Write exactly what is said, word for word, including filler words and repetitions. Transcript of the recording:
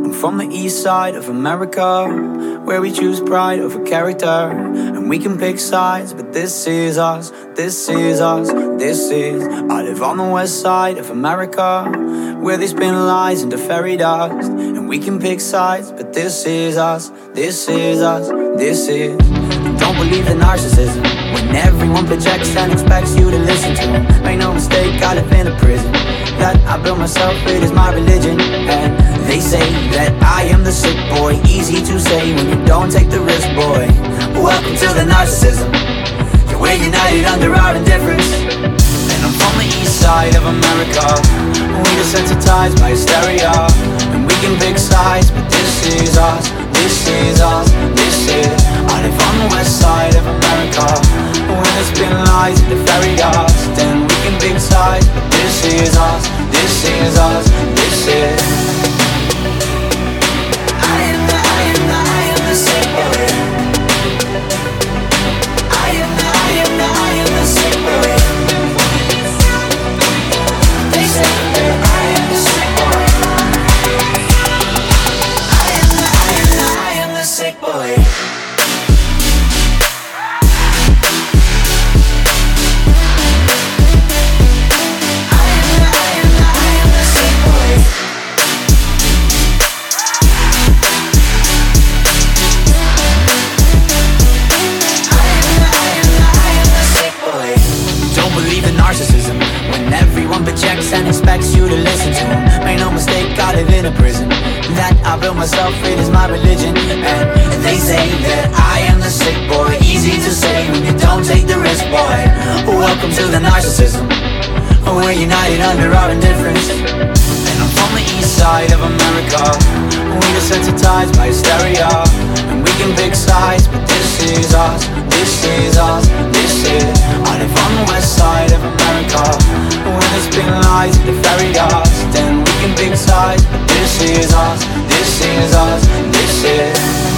from the east side of America, where we choose pride over character. And we can pick sides, but this is us, this is us, this is. I live on the west side of America, where they spin lies into fairy dust. And we can pick sides, but this is us, this is us, this is. And don't believe in narcissism, when everyone projects and expects you to listen to them. Make no mistake, I live in a prison that I built myself, it is my religion. And they say that I am the sick boy, easy to say when you don't take the risk, boy. Welcome to the narcissism, yeah, we're united under our indifference. And I'm from the east side of America, we desensitized by hysteria. And we can pick sides, but this is us, this is us, this is. I live on the west side of America, where there's been lies and the fairy dust. And we can pick sides, but this is us, this is us, this is. I am the, I am the, I am the sick boy. I am the, I am the, I am the sick boy. They say that I am the sick boy. I am the, I am the, I am the sick boy. Narcissism, when everyone projects and expects you to listen to them. Make no mistake, I live in a prison that I built myself, it is my religion. And they say that I am the sick boy, easy to say when you don't take the risk, boy. Welcome to the narcissism, we're united under our indifference. And I'm from the east side of America, we desensitized by hysteria. And we can pick sides, but this is us, this is us, this is. I live on the west side of America, where there's been lies and the fairy dust. And we can pick sides, but this is us, this is us, this is.